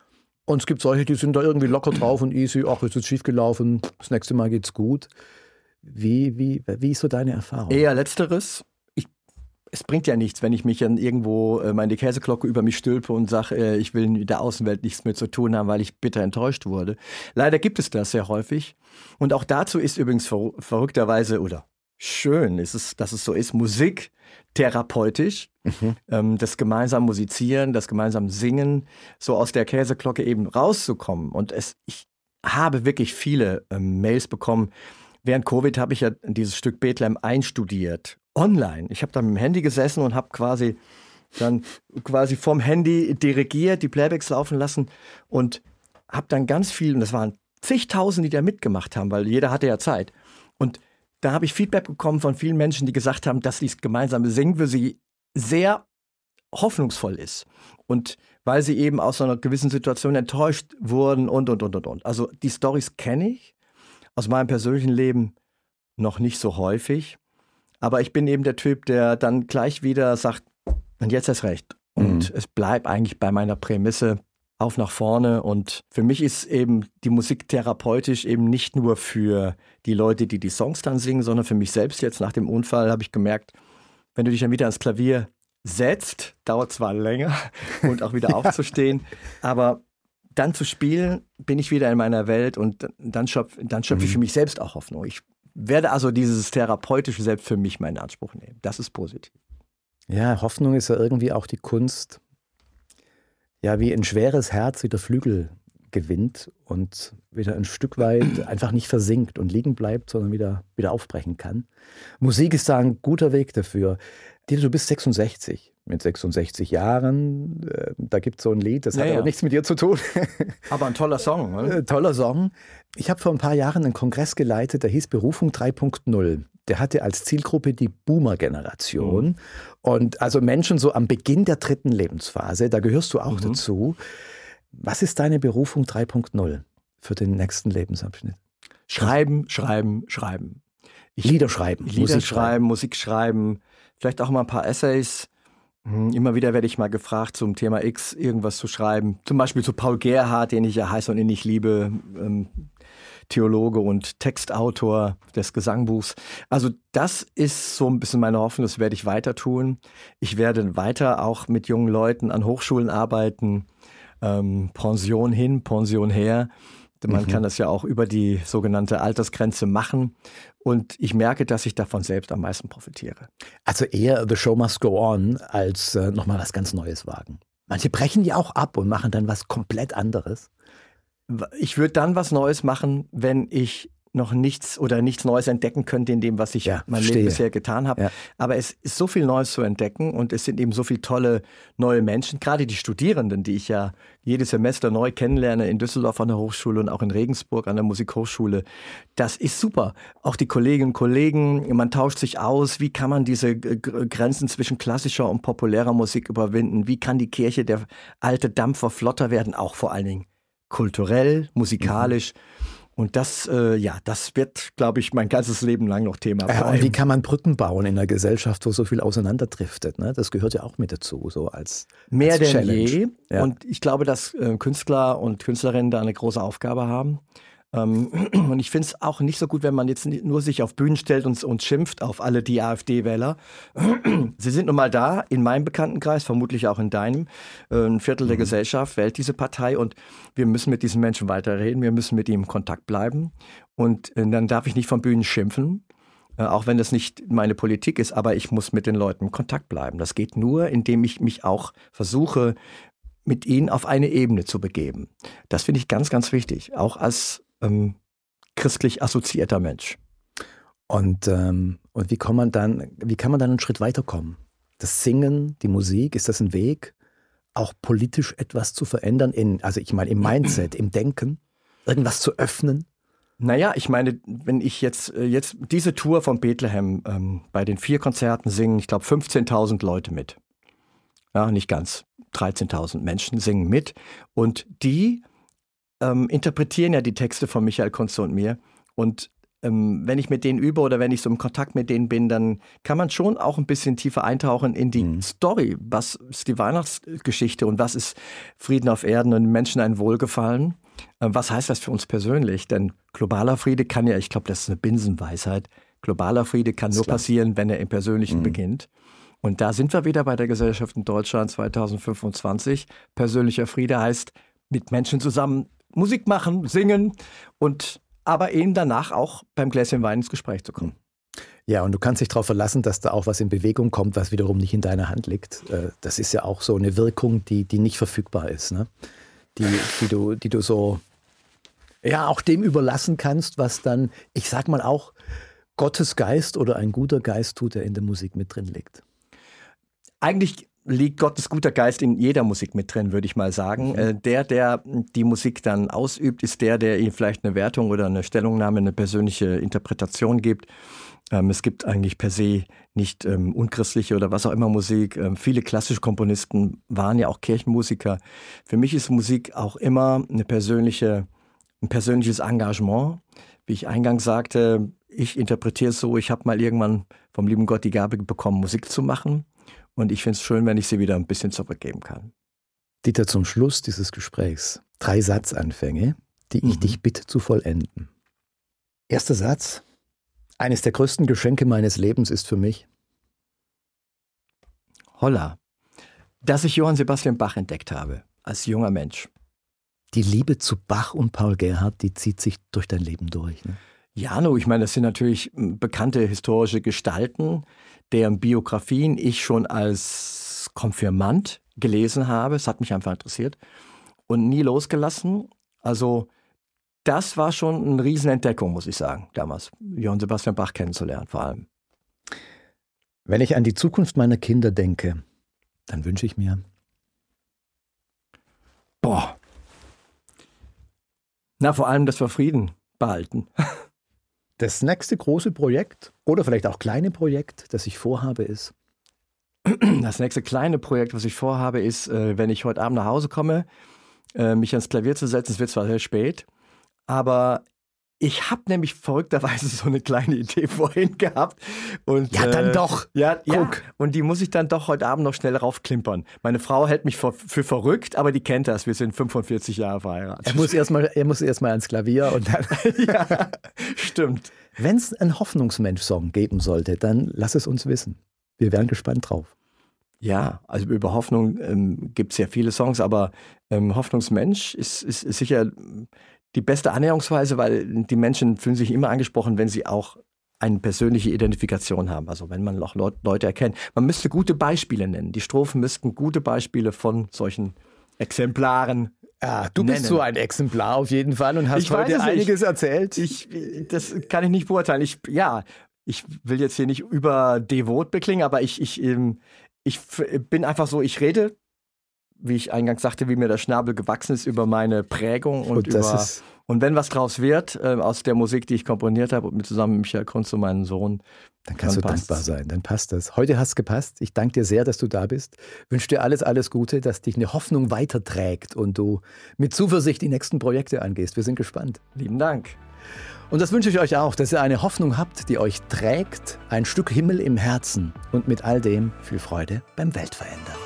Und es gibt solche, die sind da irgendwie locker drauf und easy. Ach, ist jetzt schief gelaufen, das nächste Mal geht's gut. Wie, wie, wie ist so deine Erfahrung? Eher Letzteres. Ich, es bringt ja nichts, wenn ich mich dann irgendwo äh, meine Käseglocke über mich stülpe und sage, äh, ich will mit der Außenwelt nichts mehr zu tun haben, weil ich bitter enttäuscht wurde. Leider gibt es das sehr häufig. Und auch dazu ist übrigens ver verrückterweise, oder schön ist es, dass es so ist, Musik therapeutisch. Mhm. Ähm, das gemeinsam Musizieren, das gemeinsam Singen, so aus der Käseglocke eben rauszukommen. Und es, ich habe wirklich viele ähm, Mails bekommen. Während Covid habe ich ja dieses Stück Bethlehem einstudiert, online. Ich habe da mit dem Handy gesessen und habe quasi dann quasi vom Handy dirigiert, die Playbacks laufen lassen und habe dann ganz viel, und das waren zigtausend, die da mitgemacht haben, weil jeder hatte ja Zeit. Und da habe ich Feedback bekommen von vielen Menschen, die gesagt haben, dass dieses gemeinsame Singen für sie sehr hoffnungsvoll ist. Und weil sie eben aus einer gewissen Situation enttäuscht wurden und, und, und, und, und. Also die Storys kenne ich aus meinem persönlichen Leben noch nicht so häufig. Aber ich bin eben der Typ, der dann gleich wieder sagt, und jetzt erst recht. Und mhm. es bleibt eigentlich bei meiner Prämisse auf nach vorne. Und für mich ist eben die Musik therapeutisch eben nicht nur für die Leute, die die Songs dann singen, sondern für mich selbst jetzt nach dem Unfall habe ich gemerkt, wenn du dich dann wieder ans Klavier setzt, dauert zwar länger und auch wieder aufzustehen, aber dann zu spielen, bin ich wieder in meiner Welt und dann schöpfe dann schöpf ich für mich selbst auch Hoffnung. Ich werde also dieses Therapeutische selbst für mich mal in Anspruch nehmen. Das ist positiv. Ja, Hoffnung ist ja irgendwie auch die Kunst, ja, wie ein schweres Herz wieder Flügel gewinnt und wieder ein Stück weit einfach nicht versinkt und liegen bleibt, sondern wieder, wieder aufbrechen kann. Musik ist da ein guter Weg dafür. Dieter, du bist sechsundsechzig. Mit sechsundsechzig Jahren, äh, da gibt es so ein Lied, das ja, hat aber ja. nichts mit dir zu tun. Aber ein toller Song. Ne? Toller Song. Ich habe vor ein paar Jahren einen Kongress geleitet, der hieß Berufung drei Punkt null. Der hatte als Zielgruppe die Boomer-Generation. Mhm. Und also Menschen so am Beginn der dritten Lebensphase, da gehörst du auch mhm. dazu. Was ist deine Berufung drei Punkt null für den nächsten Lebensabschnitt? Schreiben, schreiben, schreiben. Ich, Lieder schreiben, Lieder Musik schreiben, Musik schreiben, vielleicht auch mal ein paar Essays. Immer wieder werde ich mal gefragt, zum Thema X irgendwas zu schreiben. Zum Beispiel zu Paul Gerhardt, den ich ja heiß und innig liebe, ähm, Theologe und Textautor des Gesangbuchs. Also das ist so ein bisschen meine Hoffnung, das werde ich weiter tun. Ich werde weiter auch mit jungen Leuten an Hochschulen arbeiten, ähm, Pension hin, Pension her. Man mhm. kann das ja auch über die sogenannte Altersgrenze machen. Und ich merke, dass ich davon selbst am meisten profitiere. Also eher The Show Must Go On, als äh, nochmal was ganz Neues wagen. Manche brechen ja auch ab und machen dann was komplett anderes. Ich würde dann was Neues machen, wenn ich noch nichts oder nichts Neues entdecken könnte in dem, was ich ja, mein verstehe. Leben bisher getan habe. Ja. Aber es ist so viel Neues zu entdecken und es sind eben so viele tolle neue Menschen, gerade die Studierenden, die ich ja jedes Semester neu kennenlerne in Düsseldorf an der Hochschule und auch in Regensburg an der Musikhochschule. Das ist super. Auch die Kolleginnen und Kollegen, man tauscht sich aus. Wie kann man diese Grenzen zwischen klassischer und populärer Musik überwinden? Wie kann die Kirche, der alte Dampfer, flotter werden? Auch vor allen Dingen kulturell, musikalisch. Mhm. Und das, äh, ja, das wird, glaube ich, mein ganzes Leben lang noch Thema bleiben. Ja, und wie kann man Brücken bauen in einer Gesellschaft, wo so viel auseinanderdriftet? Ne? Das gehört ja auch mit dazu, so als Mehr als denn Challenge. je. Ja. Und ich glaube, dass äh, Künstler und Künstlerinnen da eine große Aufgabe haben. Ähm, und ich finde es auch nicht so gut, wenn man jetzt nur sich auf Bühnen stellt und, und schimpft auf alle die AfD-Wähler. Sie sind nun mal da, in meinem Bekanntenkreis, vermutlich auch in deinem. Ein Viertel der mhm. Gesellschaft wählt diese Partei und wir müssen mit diesen Menschen weiterreden, wir müssen mit ihnen in Kontakt bleiben. Und äh, dann darf ich nicht von Bühnen schimpfen, äh, auch wenn das nicht meine Politik ist, aber ich muss mit den Leuten in Kontakt bleiben. Das geht nur, indem ich mich auch versuche, mit ihnen auf eine Ebene zu begeben. Das finde ich ganz, ganz wichtig, auch als ähm, christlich assoziierter Mensch. Und, ähm, und wie kann man dann, wie kann man dann einen Schritt weiterkommen? Das Singen, die Musik, ist das ein Weg, auch politisch etwas zu verändern? In, also ich meine im Mindset, im Denken, irgendwas zu öffnen? Naja, ich meine, wenn ich jetzt, jetzt diese Tour von Bethlehem, ähm, bei den vier Konzerten singen, ich glaube fünfzehntausend Leute mit. Ja, nicht ganz. dreizehntausend Menschen singen mit. Und die ähm, interpretieren ja die Texte von Michael Kunze und mir. Und ähm, wenn ich mit denen übe oder wenn ich so im Kontakt mit denen bin, dann kann man schon auch ein bisschen tiefer eintauchen in die mhm. Story. Was ist die Weihnachtsgeschichte und was ist Frieden auf Erden und Menschen ein Wohlgefallen? Äh, was heißt das für uns persönlich? Denn globaler Friede kann ja, ich glaube, das ist eine Binsenweisheit, globaler Friede kann nur passieren, wenn er im Persönlichen mhm. beginnt. Und da sind wir wieder bei der Gesellschaft in Deutschland zwanzig fünfundzwanzig. Persönlicher Friede heißt, mit Menschen zusammen Musik machen, singen und aber eben danach auch beim Gläschen Wein ins Gespräch zu kommen. Ja, und du kannst dich darauf verlassen, dass da auch was in Bewegung kommt, was wiederum nicht in deiner Hand liegt. Das ist ja auch so eine Wirkung, die, die nicht verfügbar ist, ne? Die, die, du, die du so ja auch dem überlassen kannst, was dann, ich sag mal auch, Gottes Geist oder ein guter Geist tut, der in der Musik mit drin liegt. Eigentlich liegt Gottes guter Geist in jeder Musik mit drin, würde ich mal sagen. Mhm. Der, der die Musik dann ausübt, ist der, der ihm vielleicht eine Wertung oder eine Stellungnahme, eine persönliche Interpretation gibt. Ähm, es gibt eigentlich per se nicht ähm, unchristliche oder was auch immer Musik. Ähm, viele klassische Komponisten waren ja auch Kirchenmusiker. Für mich ist Musik auch immer eine persönliche, ein persönliches Engagement. Wie ich eingangs sagte, ich interpretiere es so, ich habe mal irgendwann vom lieben Gott die Gabe bekommen, Musik zu machen. Und ich finde es schön, wenn ich sie wieder ein bisschen zurückgeben kann. Dieter, zum Schluss dieses Gesprächs drei Satzanfänge, die ich mhm. dich bitte zu vollenden. Erster Satz. Eines der größten Geschenke meines Lebens ist für mich Holla, dass ich Johann Sebastian Bach entdeckt habe, als junger Mensch. Die Liebe zu Bach und Paul Gerhardt, die zieht sich durch dein Leben durch, ne? Ja, no, ich meine, das sind natürlich bekannte historische Gestalten, deren Biografien ich schon als Konfirmand gelesen habe. Es hat mich einfach interessiert und nie losgelassen. Also das war schon eine Riesenentdeckung, muss ich sagen, damals, Johann Sebastian Bach kennenzulernen vor allem. Wenn ich an die Zukunft meiner Kinder denke, dann wünsche ich mir... Boah. Na, vor allem, dass wir Frieden behalten. Das nächste große Projekt oder vielleicht auch kleine Projekt, das ich vorhabe, ist? Das nächste kleine Projekt, was ich vorhabe, ist, wenn ich heute Abend nach Hause komme, mich ans Klavier zu setzen. Es wird zwar sehr spät, aber ich habe nämlich verrückterweise so eine kleine Idee vorhin gehabt. Und, ja, dann äh, doch. Ja, ja, und die muss ich dann doch heute Abend noch schnell raufklimpern. Meine Frau hält mich für, für verrückt, aber die kennt das. Wir sind fünfundvierzig Jahre verheiratet. Er muss erstmal erst ans Klavier und dann... Ja, stimmt. Wenn es einen Hoffnungsmensch-Song geben sollte, dann lass es uns wissen. Wir wären gespannt drauf. Ja, also über Hoffnung ähm, gibt es ja viele Songs, aber ähm, Hoffnungsmensch ist, ist, ist sicher die beste Annäherungsweise, weil die Menschen fühlen sich immer angesprochen, wenn sie auch eine persönliche Identifikation haben. Also wenn man auch Leute erkennt. Man müsste gute Beispiele nennen. Die Strophen müssten gute Beispiele von solchen Exemplaren Ja, du nennen. Bist so ein Exemplar auf jeden Fall und hast ich heute einiges nicht. erzählt. Ich, das kann ich nicht beurteilen. Ich, ja, ich will jetzt hier nicht überdevot beklingen, aber ich, ich, ich bin einfach so, ich rede, wie ich eingangs sagte, wie mir der Schnabel gewachsen ist, über meine Prägung und, und über... Ist und wenn was draus wird, äh, aus der Musik, die ich komponiert habe, und mit zusammen mit Michael Kunz und meinem Sohn, dann kannst dann du dankbar sein, dann passt das. Heute hast es gepasst. Ich danke dir sehr, dass du da bist. Wünsche dir alles, alles Gute, dass dich eine Hoffnung weiterträgt und du mit Zuversicht die nächsten Projekte angehst. Wir sind gespannt. Lieben Dank. Und das wünsche ich euch auch, dass ihr eine Hoffnung habt, die euch trägt, ein Stück Himmel im Herzen und mit all dem viel Freude beim Weltverändern.